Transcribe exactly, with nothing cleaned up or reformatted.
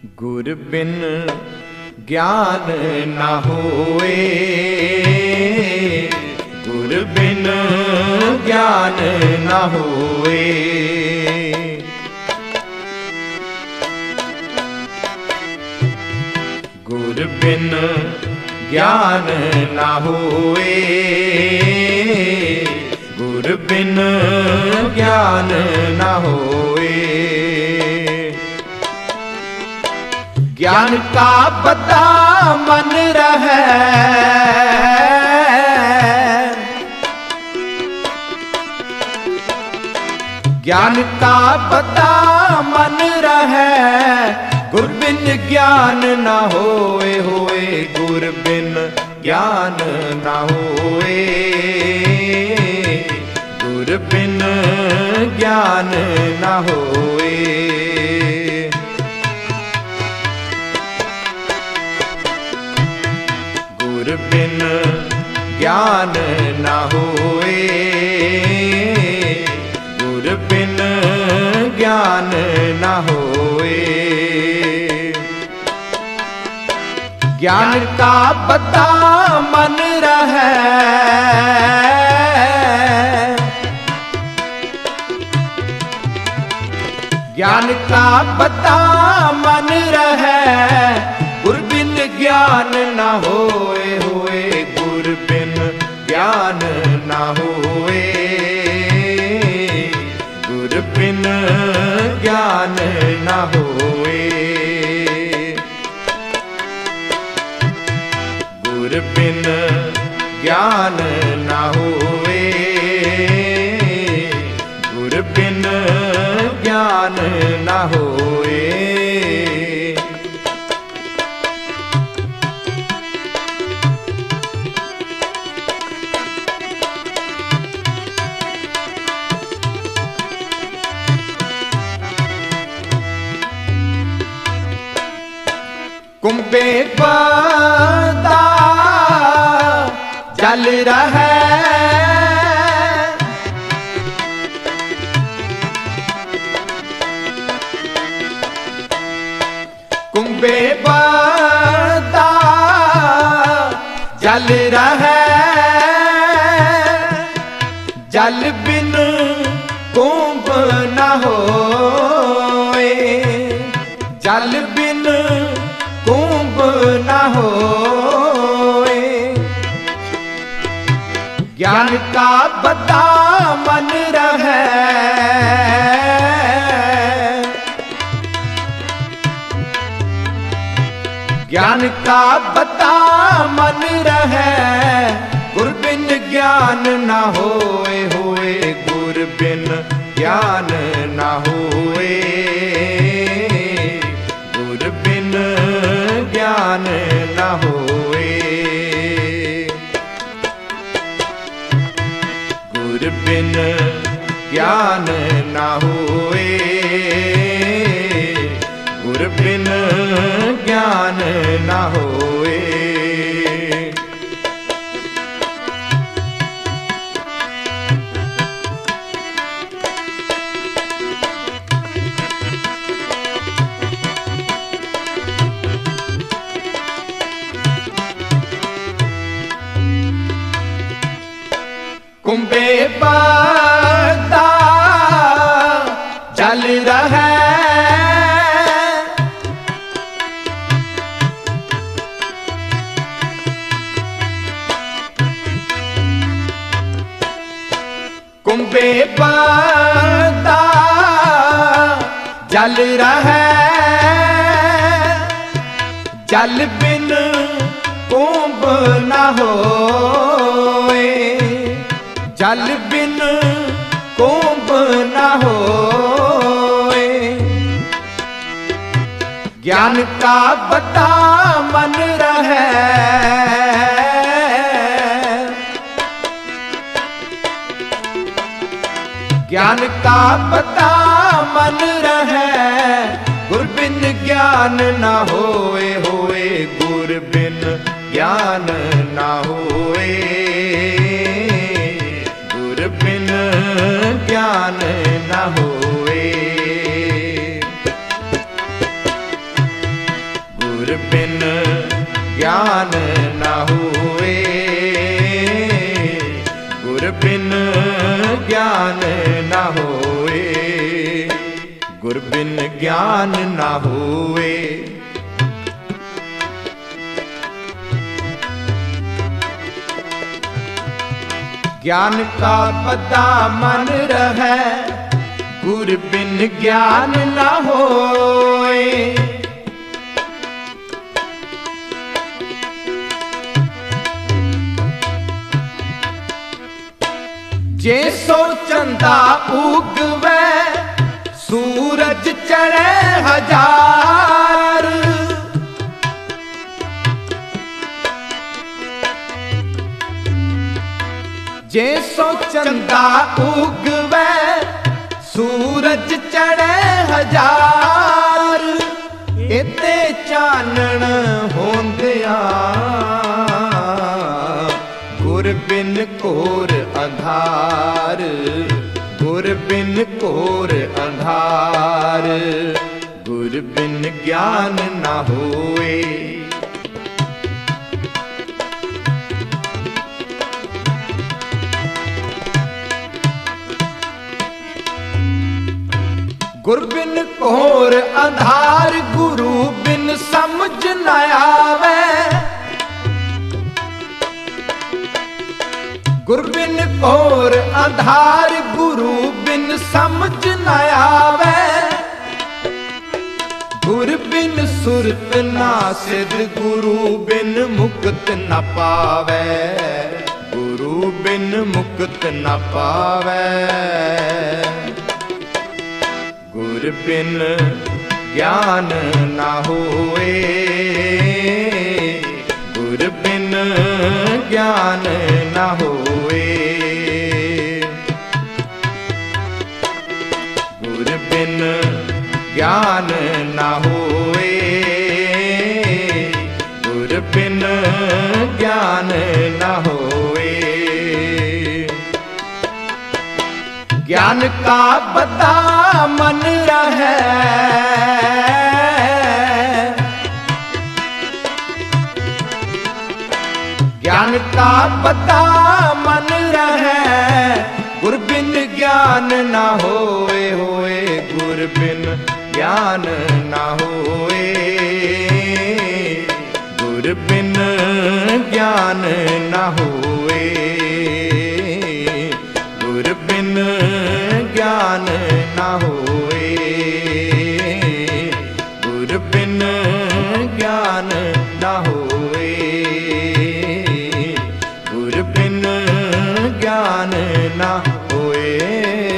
गुर बिन ज्ञान न होए, गुर बिन ज्ञान न होए। गुर बिन ज्ञान न होए, गुर बिन ज्ञान न होए। ज्ञान का बता मन रहे, ज्ञान का बता मन रहे, गुर बिन ज्ञान न होए होए, गुर बिन ज्ञान न होए, गुर बिन ज्ञान न होए। गुर बिन ज्ञान न होए, गुर बिन ज्ञान न होए। ज्ञान का बता मन रहे, ज्ञान का बता मन रहे, गुर बिन ज्ञान न होए होए, गुर बिन ज्ञान न होए, गुर बिन ज्ञान न होए। गुर बिन ज्ञान न होए, गुर बिन ज्ञान न होए। कुंभे बदा चल रहा, कुंभे बदा जल रहा, जल बिन कुंभ न होए, जल बिन कुंभ न होए। ज्ञान का बता मन रहे, ज्ञान का बता मन रहे, गुर बिन ज्ञान न होए होए, गुर बिन ज्ञान न होए, गुर बिन ज्ञान न होए। गुर बिन ज्ञान न होए, गुर बिन ज्ञान न होए। कुंभे बदा चल रहा, कुंभे बदा जल रहा, जल बिन कुंभ न होए, जल बिन कुंभ न होए। ज्ञान का बता मन रहे, ज्ञान का बता मन रहे, गुर बिन ज्ञान न होए होए, गुर बिन ज्ञान न होए, गुर बिन ज्ञान न होए। ज्ञान न होए, गुर बिन ज्ञान न होए, गुर बिन ज्ञान न होए। ज्ञान का पता मन रहे, गुर बिन ज्ञान न होए। जे सो चंदा उगवे, सूरज चढ़े हजार, जे सो चंदा उगवे, सूरज चढ़े हजार, इते चानण होंदिया, गुर बिन कोर अंधार, गुर बिन कोर अंधार, गुर बिन ज्ञान न होए। गुर बिन कोर अंधार, गुरु बिन समझ न आवे। गुर बिन कोर अंधार, गुरु बिन समझ न आवे। गुर बिन सुरत ना सिद्ध, गुरु बिन मुक्त न पावे, गुरु बिन मुक्त न पावे। गुर बिन ज्ञान न होए, गुर बिन ज्ञान न होए, गुर बिन ज्ञान न होए, गुर बिन ज्ञान न होए। ज्ञान का बता मन रहे, ज्ञान का बता मन रहे, गुर बिन ज्ञान न होए होए, गुर बिन ज्ञान न होए, गुर बिन ज्ञान न होए, गुर बिन ज्ञान न होए, गुर बिन ज्ञान न होए, गुर बिन ज्ञान न होए।